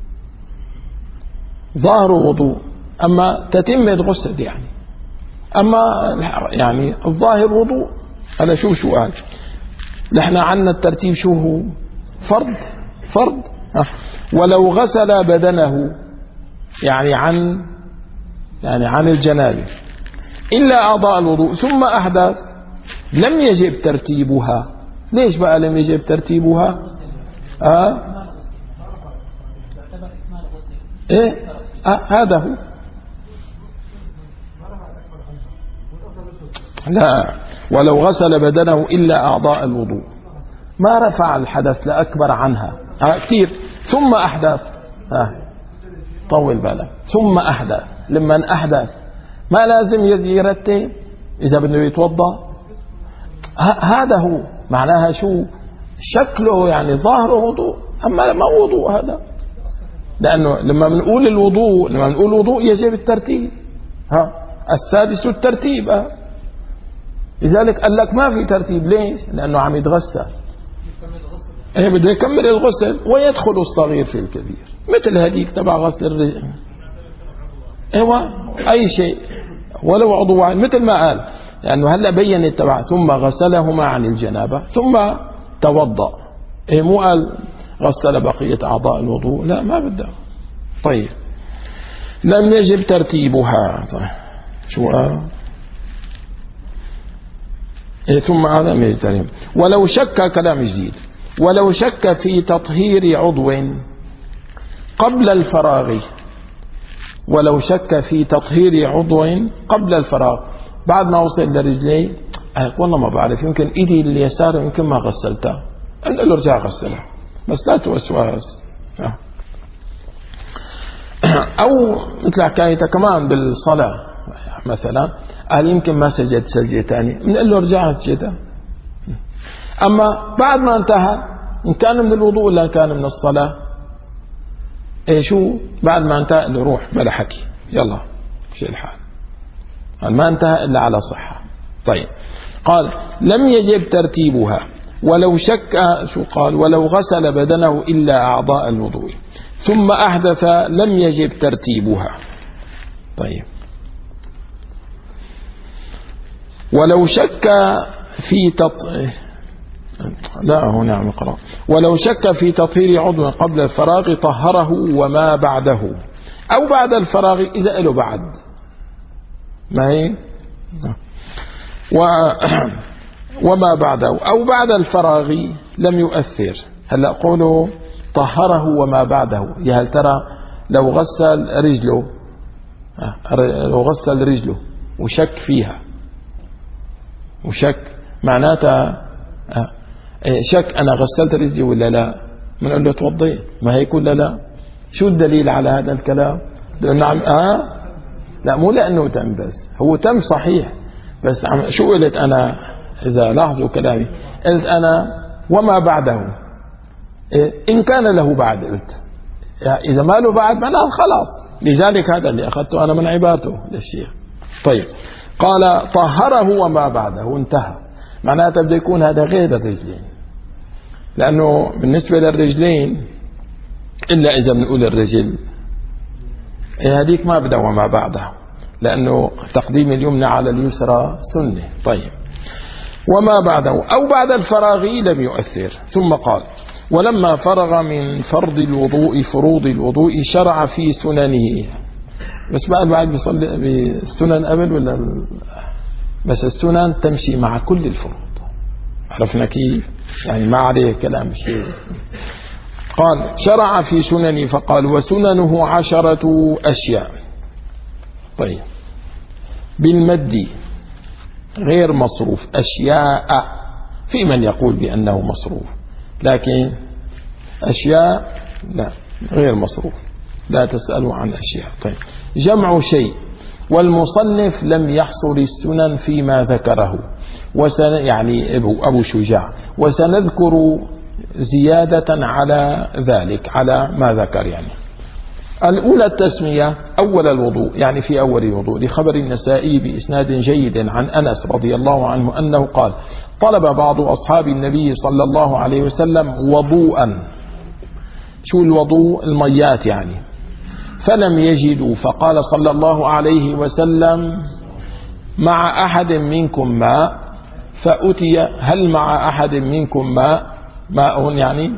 ظاهر وضوء أما تتمة غسل، يعني أما يعني الظاهر وضوء. هذا شو شو قال نحن عنا الترتيب شو هو؟ فرض فرض. ولو غسل بدنه يعني عن يعني عن الجنابة إلا أعضاء الوضوء ثم أحدث لم يجب ترتيبها. ليش بقى لم يجب ترتيبها؟ آه؟ إيه؟ آه هذا هو. لا ولو غسل بدنه إلا أعضاء الوضوء ما رفع الحدث لأكبر عنها. آه كتير. ثم أحدث، آه طول بالك، ثم أحدث. لما أحدث ما لازم يرتب إذا بده يتوضأ. هذا هو معناها شو شكله، يعني ظاهره وضوء أما ما وضوء هذا. لأنه لما بنقول الوضوء لما بنقول وضوء يجب الترتيب، ها السادس الترتيب. آه. لذلك قال لك ما في ترتيب. ليش؟ لأنه عم يتغسل، ايه بده يكمل الغسل ويدخل الصغير في الكبير، مثل هذيك تبع غسل الرجل. ايوه اي شيء ولو عضو واحد، مثل ما قال. لأنه هلا بين تبع ثم غسلهما عن الجنابة ثم توضأ. ايه مو قال غسل بقية أعضاء الوضوء، لا ما بدأ. طيب لم يجب ترتيبها. طيب شو قال؟ إيه ثم هذا لم يجب ترتيبها. ولو شك، كلام جديد، ولو شك في تطهير عضو قبل الفراغ، ولو شك في تطهير عضو قبل الفراغ، بعد ما وصل لرجليه والله ما بعرف يمكن إيدي اليسار يمكن ما غسلتها، قال له ارجع غسلها، بس لا توسواس. أو مثل حكايته كمان بالصلاة مثلا، قال يمكن ما سجد سجدة ثانية، بنقول له ارجع اسجدها. أما بعد ما انتهى إن كان من الوضوء ولا كان من الصلاة، إيه شو بعد ما انتهى له روح بلا حكي، يلا شيء الحال، ما انتهى إلا على صحة. طيب قال لم يجب ترتيبها ولو شك، شو قال؟ ولو غسل بدنه إلا أعضاء الوضوء ثم أحدث لم يجب ترتيبها. طيب ولو شك في تط... لا هنا عم اقرأ. ولو شك في تطهير عضو قبل الفراغ طهره وما بعده، أو بعد الفراغ إذا له بعد، ما هي و... وما بعده أو بعد الفراغ لم يؤثر. هلا قوله طهره وما بعده، يا هل ترى لو غسل رجله، لو غسل رجله وشك فيها، وشك معناتها شك أنا غسلت رجلي ولا لا، بنقول له توضيت، ما هيك ولا لا؟ شو الدليل على هذا الكلام؟ لأنه عم آه لا مو لأنه تم، بس هو تم صحيح، بس عم شو قلت أنا؟ إذا لاحظوا كلامي قلت أنا وما بعده، إن كان له بعد قلت، إذا ما له بعد معناه خلاص. لذلك هذا اللي أخذته أنا من عبارته للشيخ. طيب قال طهره وما بعده انتهى، معناته بده يكون هذا غير الرجلين، لأنه بالنسبة للرجلين إلا إذا بنقول الرجل هذيك ما بدها وما بعده، لأنه تقديم اليمنى على اليسرى سنة. طيب وما بعده أو بعد الفراغ لم يؤثر. ثم قال ولما فرغ من فرض الوضوء فروض الوضوء شرع في سننه. بس بقى بعد بيصلي بالسنن قبل ولا ال... بس السنن تمشي مع كل الفروض، عرفنا كيف يعني، ما عليه كلام شيء. قال شرع في سننه فقال وسننه عشرة أشياء. طيب بالمد غير مصروف، أشياء في من يقول بأنه مصروف، لكن أشياء لا غير مصروف، لا تسألوا عن أشياء. طيب جمع شيء، والمصنف لم يحصر السنن فيما ذكره، وسن يعني أبو, أبو شجاع، وسنذكر زيادة على ذلك على ما ذكر. يعني الأولى التسمية أول الوضوء، يعني في أول الوضوء، لخبر النسائي بإسناد جيد عن أنس رضي الله عنه أنه قال طلب بعض أصحاب النبي صلى الله عليه وسلم وضوءا، شو الوضوء؟ الميات يعني، فلم يجدوا، فقال صلى الله عليه وسلم مع أحد منكم ماء؟ فأتي هل مع أحد منكم ماء؟ ماء يعني،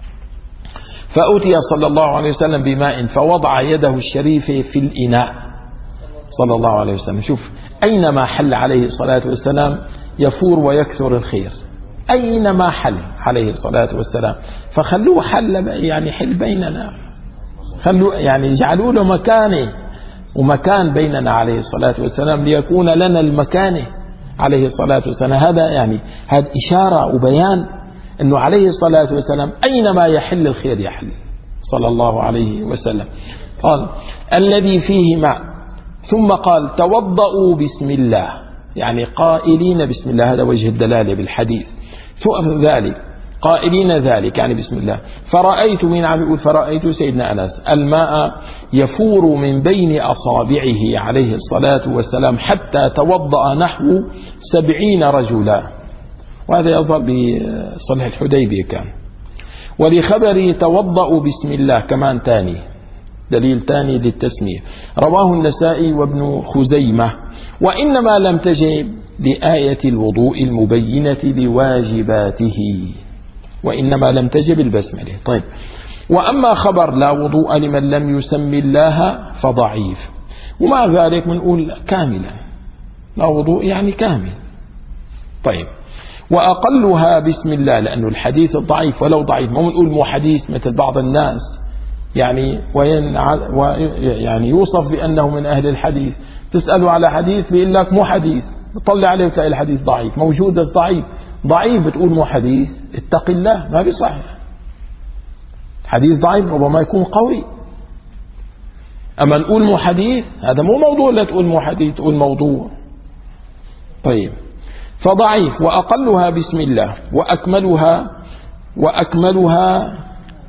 فأتي صلى الله عليه وسلم بماء فوضع يده الشريفة في الإناء صلى الله عليه وسلم. شوف أينما حل عليه الصلاة والسلام يفور ويكثر الخير، أينما حل عليه الصلاة والسلام، فخلوه حل يعني حل بيننا، خلوا يعني جعلوا له مكانه ومكان بيننا عليه الصلاة والسلام ليكون لنا المكانه عليه الصلاة والسلام. هذا يعني هذا إشارة وبيان أنه عليه الصلاة والسلام أينما يحل الخير يحل صلى الله عليه وسلم. قال الذي فيه ماء، ثم قال توضؤوا بسم الله، يعني قائلين بسم الله، هذا وجه الدلالة بالحديث. ثم ذلك قائلين ذلك يعني بسم الله. فرأيت من عم يقول فرأيت سيدنا أنس الماء يفور من بين أصابعه عليه الصلاة والسلام حتى توضأ نحو سبعين رجلا، وهذا يظهر بصلح الحديبية كان. ولخبر توضأوا بسم الله كمان تاني دليل تاني للتسمية، رواه النسائي وابن خزيمة. وإنما لم تجب لآية الوضوء المبينة لواجباته، وإنما لم تجب البسملة. طيب وأما خبر لا وضوء لمن لم يسم الله فضعيف، ومع ذلك بنقول كاملا، لا وضوء يعني كامل. طيب وأقلها بسم الله، لأنه الحديث الضعيف ولو ضعيف، ما بنقول مو حديث مثل بعض الناس يعني وين يعني يوصف بأنه من أهل الحديث، تسأله على حديث بيقول لك مو حديث، بتطلع عليه بتلاقي الحديث ضعيف، موجود بس ضعيف. ضعيف بتقول مو حديث، اتق الله، ما بيصح. حديث ضعيف ربما يكون قوي. أما نقول مو حديث هذا مو موضوع، لا تقول مو حديث تقول موضوع. طيب، فضعيف. وأقلها بسم الله، وأكملها وأكملها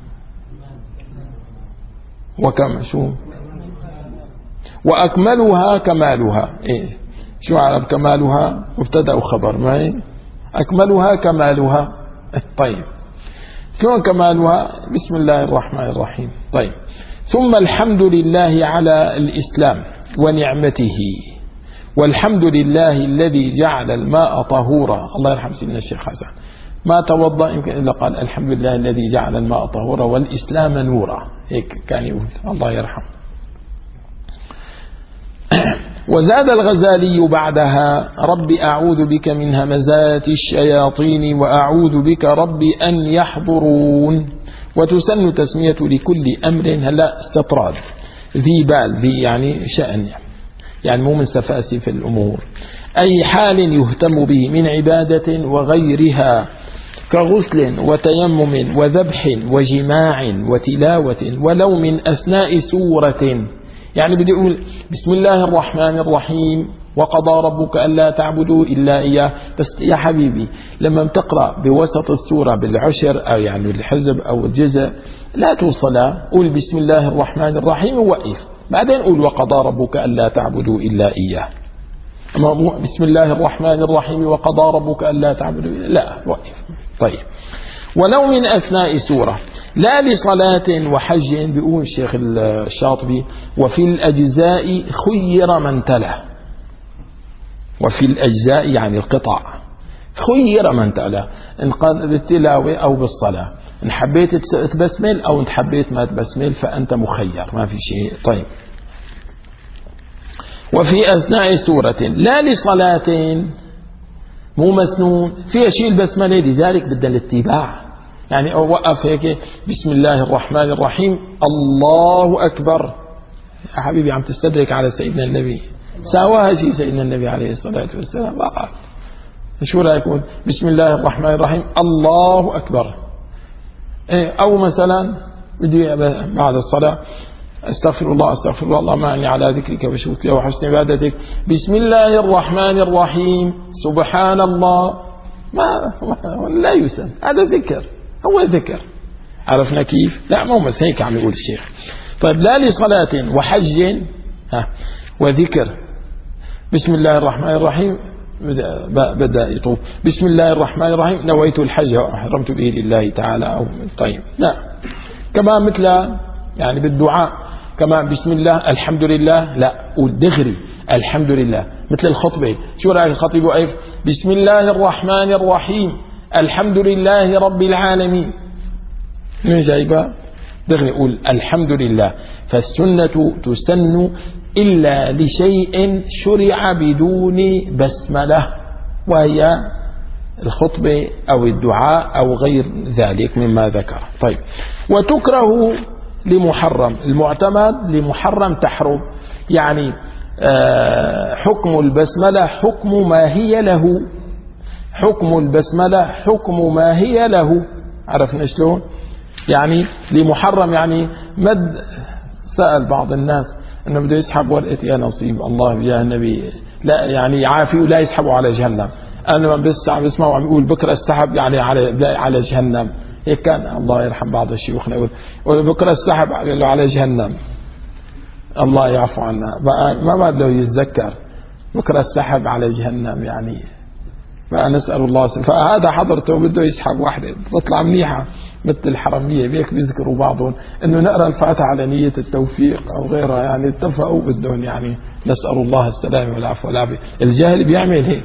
وكم شو وأكملها كمالها. إيه شو عرب كمالها؟ مبتدأ وخبر، ما أكملها كمالها. طيب، شلون كمالها؟ بسم الله الرحمن الرحيم. طيب، ثم الحمد لله على الإسلام ونعمته، والحمد لله الذي جعل الماء طهورا. الله يرحم سيدنا الشيخ حسن، ما توضأ يمكن إلا قال الحمد لله الذي جعل الماء طهورا والإسلام نورا، هيك كان يقول الله يرحم. وزاد الغزالي بعدها: رب أعوذ بك من همزات الشياطين وأعوذ بك رب أن يحضرون. وتسن تسمية لكل أمر، هلا استطراد، ذي بال، ذي يعني شأن، يعني مو من سفاسف الأمور، أي حال يهتم به من عبادة وغيرها، كغسل وتيمم وذبح وجماع وتلاوة، ولو من أثناء سورة. يعني بدي أقول بسم الله الرحمن الرحيم وقضى ربك ألا تعبدوا إلا إياه، بس يا حبيبي لما تقرأ بوسط السورة بالعشر أو يعني الحزب أو الجزء لا توصلها، قول بسم الله الرحمن الرحيم ووقف، بعدين قول وقضى ربك ألا تعبدوا إلا إياه. أما بسم الله الرحمن الرحيم وقضى ربك ألا تعبدوا إلا، لا وقف. طيب، ولو من أثناء سورة، لا لصلاة وحج. بيقول الشيخ الشاطبي: وفي الأجزاء خير من تلا. وفي الأجزاء يعني القطع، خير من تلا، إن قال بالتلاوة أو بالصلاة، إن حبيت تبسمل أو إن حبيت ما تبسمل فأنت مخير، ما في شيء. طيب، وفي أثناء سورة لا لصلاة، مو مسنون فيها شيء البسملة، لذلك بدنا الاتباع. يعني أوقف هيك بسم الله الرحمن الرحيم الله أكبر، يا حبيبي عم تستدرك على سيدنا النبي، ساواها شيء سيدنا النبي عليه الصلاة والسلام. وقف، شو رأيك يكون بسم الله الرحمن الرحيم الله أكبر. أو مثلا بدي بعد الصلاة استغفر الله استغفر الله اللهم أعني على ذكرك وشكرك وحسن عبادتك، بسم الله الرحمن الرحيم سبحان الله، ما لا يسن، هذا ذكر، هو ذكر. عرفنا كيف؟ لا مو بس هيك عم يقول الشيخ. طيب، لا لصلاة وحج ها وذكر، بسم الله الرحمن الرحيم بدأ يطوف، بسم الله الرحمن الرحيم نويت الحج وحرمت به لله تعالى. أو طيب، لا كما مثل يعني بالدعاء كما بسم الله الحمد لله، لا والدغري الحمد لله، مثل الخطبة. شو رأيك الخطيب وقف بسم الله الرحمن الرحيم الحمد لله رب العالمين، من جايبها دغري يقول الحمد لله. فالسنة تسن إلا لشيء شرع بدون بسملة، وهي الخطبة أو الدعاء أو غير ذلك مما ذكر. طيب، وتكره لمحرم، المعتمد لمحرم تحرم، يعني حكم البسملة حكم ما هي له، حكم البسملة حكم ما هي له. عرفنا شلون؟ يعني لمحرم، يعني مد. سأل بعض الناس انه بده يسحب ورقة يا نصيب الله بجاه النبي، لا يعني عافي ولا يسحبوا على جهنم. انا بس عم بسمع وعم يقول بكره السحب يعني على على جهنم، هيك كان الله يرحم بعض الشيوخنا يقول بكره السحب على جهنم، الله يعفو عنا، ما بده يتذكر بكره السحب على جهنم يعني. بقى نسأل الله سبحانه. فهذا حضرته بده يسحب واحدة تطلع منيحة مثل الحرمية، بيك بيذكروا بعضهم انه نقرأ الفاتحة على نية التوفيق او غيرها، يعني اتفقوا بدهم يعني نسأل الله السلامة والعفو والعافية. الجاهل بيعمل هيك،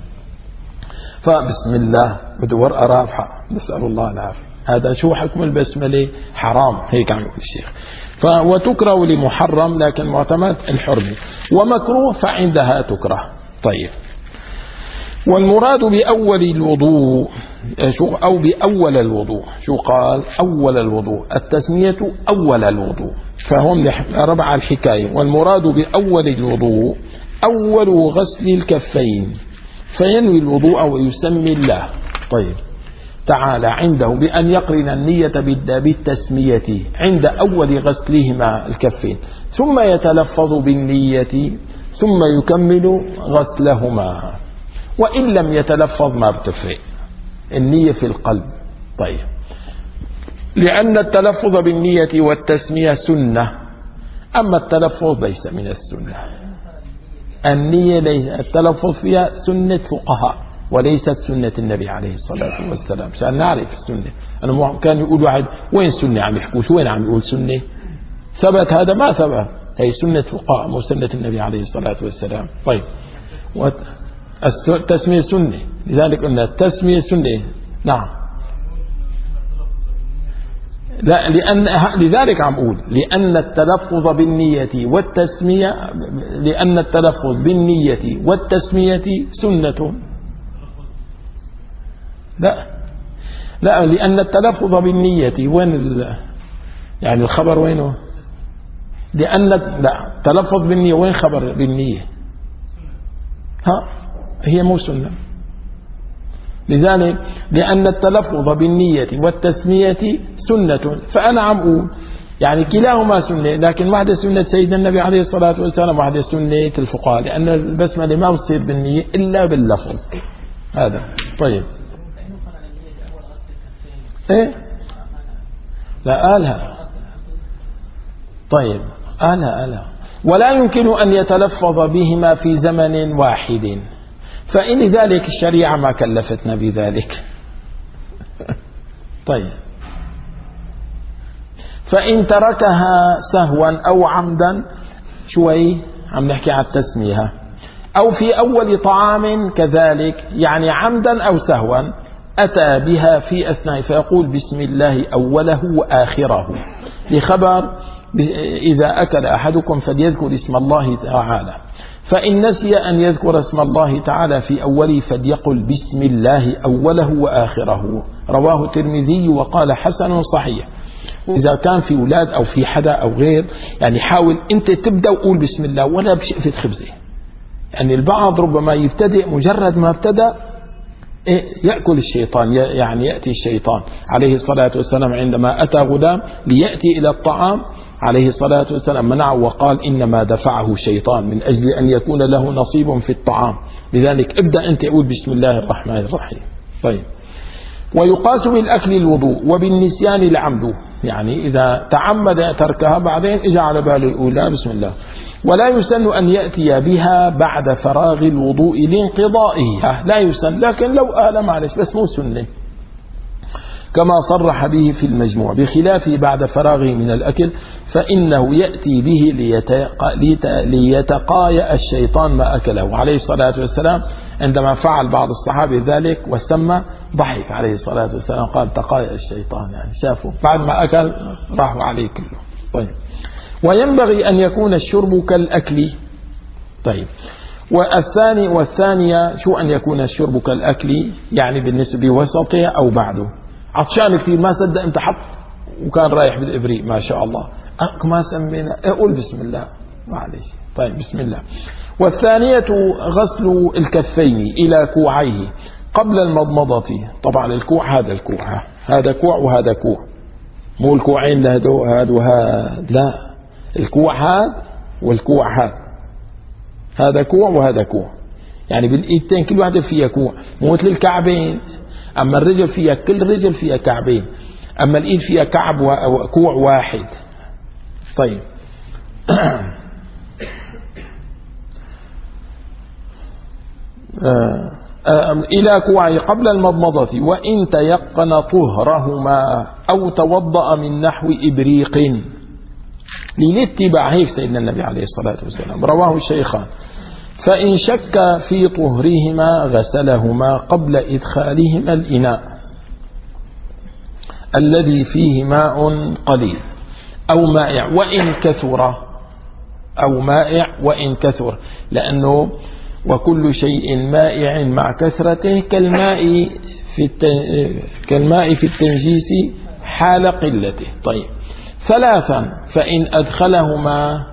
فبسم الله بده ورقة رافعة نسأل الله العافية. هذا شو حكم البسملة؟ حرام، هيك عم يقول الشيخ. وتكره لمحرم، لكن معتمد الحرمة. ومكروه فعندها تكره. طيب، والمراد بأول الوضوء شو أو بأول الوضوء، شو قال؟ أول الوضوء، التسمية أول الوضوء، فهم ربع الحكاية. والمراد بأول الوضوء أول غسل الكفين فينوي الوضوء ويسمي الله. طيب تعالى عنده بأن يقرن النية بالتسمية عند أول غسلهما الكفين، ثم يتلفظ بالنية ثم يكمل غسلهما، وإن لم يتلفظ ما بتفرق، النية في القلب. طيب لأن التلفظ بالنية والتسمية سنة، أما التلفظ ليس من السنة. النية ليس التلفظ فيها سنة فقهاء وليست سنة النبي عليه الصلاة والسلام، عشان نعرف السنة. أنا كان يقول واحد وين سنة عم يحكوش، وين عم يقول سنة؟ ثبت هذا؟ ما ثبت، هي سنة فقهاء مو سنة النبي عليه الصلاة والسلام. طيب التسمية سنة، لذلك قلنا التسمية سنة. نعم لا، لأن لذلك عم أقول لأن التلفظ بالنية والتسمية لأن التلفظ بالنية والتسمية سنة. لا لا لأن التلفظ بالنية وين ال... يعني الخبر وينه؟ لأن لا تلفظ بالنية وين خبر بالنية؟ ها هي مو سنة. لذلك لأن التلفظ بالنية والتسمية سنة، فأنا عم أقول يعني كلاهما سنة، لكن واحدة سنة سيدنا النبي عليه الصلاة والسلام واحدة سنة الفقهاء، لأن البسملة ما بتصير بالنية إلا باللفظ هذا. طيب إيه لا قالها. طيب قالها قالها ولا يمكن أن يتلفظ بهما في زمن واحد، فإن ذلك الشريعة ما كلفتنا بذلك. طيب فإن تركها سهوا أو عمدا، شوي عم نحكي على التسمية، أو في أول طعام كذلك، يعني عمدا أو سهوا، أتى بها في أثناء فيقول بسم الله أوله وآخره، لخبر إذا أكل أحدكم فليذكر اسم الله تعالى، فإن نسي أن يذكر اسم الله تعالى في أوله فليقل بسم الله أوله وآخره. رواه الترمذي وقال حسن صحيح. إذا كان في أولاد أو في حدا أو غير، يعني حاول أنت تبدأ وقول بسم الله ولا بشقفة خبزة. يعني البعض ربما يبتدئ مجرد ما ابتدأ يأكل الشيطان، يعني يأتي الشيطان عليه الصلاة والسلام عندما أتى غلام ليأتي إلى الطعام عليه الصلاة والسلام منعه وقال إنما دفعه شيطان من أجل أن يكون له نصيب في الطعام. لذلك ابدأ أنت تقول بسم الله الرحمن الرحيم. طيب ويقاس بالأكل الوضوء وبالنسيان العمد، يعني إذا تعمد تركها بعدين إجا على باله الأولى بسم الله. ولا يسن أن يأتي بها بعد فراغ الوضوء لانقضائه، لا يسن، لكن لو آل معلش بس مو سنة، كما صرح به في المجموع، بخلافه بعد فراغه من الأكل فإنه يأتي به ليتقايأ الشيطان ما أكله. عليه الصلاة والسلام عندما فعل بعض الصحابة ذلك وسمى ضحك عليه الصلاة والسلام، قال تقايأ الشيطان، يعني شافوا بعد ما أكل راحوا عليه كله. طيب وينبغي أن يكون الشرب كالأكل. طيب والثاني والثانية شو أن يكون الشرب كالأكل، يعني بالنسبة وسطه أو بعده. عطشان كثير ما صدق انت حط وكان رايح بالإبريق ما شاء الله، أك ما سمينا اقول بسم الله معلش. طيب بسم الله. والثانية غسل الكفين إلى كوعيه قبل المضمضة. طبعا الكوع هذا الكوع هذا كوع وهذا كوع، مو الكوعين لهدو هذا وهذا، لا الكوع هذا والكوع هذا، هذا كوع وهذا كوع، يعني بالإيدتين كل واحدة فيها كوع، مو مثل الكعبين. أما الرجل فيها كل رجل فيها كعبين، أما الإيد فيها كعب وكوع واحد. طيب إلى كوعي قبل المضمضة، وإن تيقن طهرهما أو توضأ من نحو إبريق للاتباع، هيك سيدنا النبي عليه الصلاة والسلام رواه الشيخان. فإن شك في طهرهما غسلهما قبل إدخالهما الإناء الذي فيه ماء قليل أو مائع وإن كثر، أو مائع وإن كثر، لأنه وكل شيء مائع مع كثرته كالماء في كالماء في التنجيس حال قلته. طيب ثلاثا فإن أدخلهما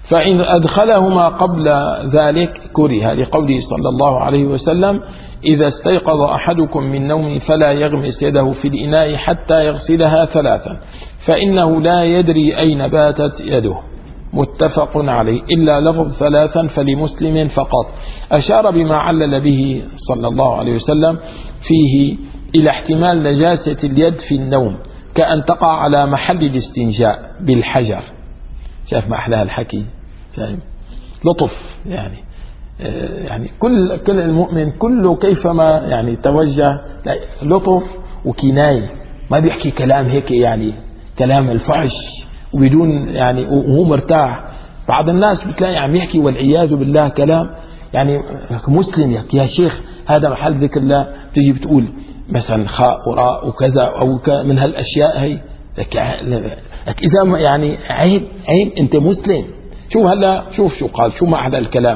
فإن أدخلهما قبل ذلك كره، لقوله صلى الله عليه وسلم: إذا استيقظ أحدكم من نومه فلا يغمس يده في الإناء حتى يغسلها ثلاثا فإنه لا يدري أين باتت يده. متفق عليه، إلا لفظ ثلاثا فلمسلم فقط. أشار بما علل به صلى الله عليه وسلم فيه إلى احتمال نجاسة اليد في النوم، كأن تقع على محل الاستنجاء بالحجر. شايف ما أحلاها الحكي، شايف لطف يعني. يعني كل كل المؤمن كله كيفما يعني توجه لطف وكناية، ما بيحكي كلام هيك يعني كلام الفحش وبدون يعني وهو مرتاح. بعض الناس بتلاقي عم يحكي والعياذ بالله كلام يعني مسلم يحكي يا شيخ هذا محل ذكر الله، تجي بتقول مثلا خاء وراء وكذا أو من هالأشياء هي لك إذا يعني عيب عيب أنت مسلم. شو هلا شوف شو قال، شو ما أحلى الكلام.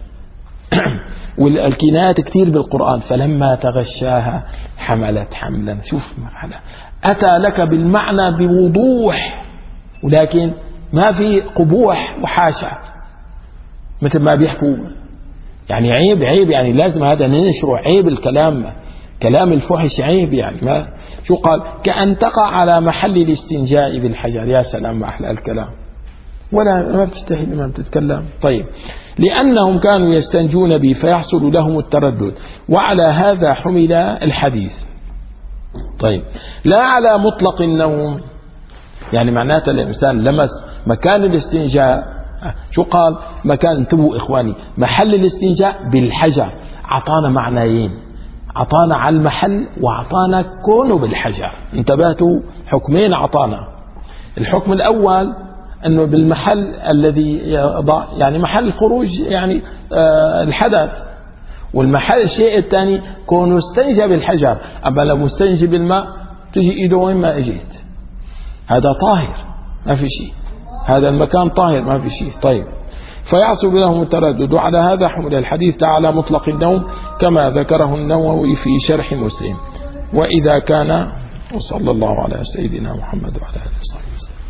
والكنايات كثير بالقرآن. فلما تغشاها حملت حملا. شوف ما أحلى، أتى لك بالمعنى بوضوح، ولكن ما في قبوح وحاشا مثل ما بيحكوا. يعني عيب عيب يعني لازم هذا ننشره. عيب الكلام، كلام الفحش عيب يعني. ما شو قال؟ كأن تقع على محل الاستنجاء بالحجر. يا سلام ما أحلى الكلام، ولا ما بتستحي لما بتتكلم. طيب، لأنهم كانوا يستنجون به فيحصل لهم التردد، وعلى هذا حمل الحديث. طيب، لا على مطلق النوم، يعني معناته الإنسان لمس مكان الاستنجاء. شو قال؟ مكان، انتبهوا إخواني، محل الاستنجاء بالحجر. عطانا معنيين، عطانا على المحل وعطانا كونه بالحجر. انتبهتوا؟ حكمين عطانا. الحكم الأول أنه بالمحل الذي يضع يعني محل الخروج يعني آه الحدث، والمحل الشيء الثاني كونه استنجى بالحجر. أما لو مستنجي بالماء تجي إيده وين ما إجيت، هذا طاهر ما في شيء، هذا المكان طاهر ما في شيء. طيب، فيحصل لهم التردد، وعلى هذا حمل الحديث على مطلق النوم كما ذكره النووي في شرح مسلم. وإذا كان، وصلى الله على سيدنا محمد وعلى آله وصحبه وسلم.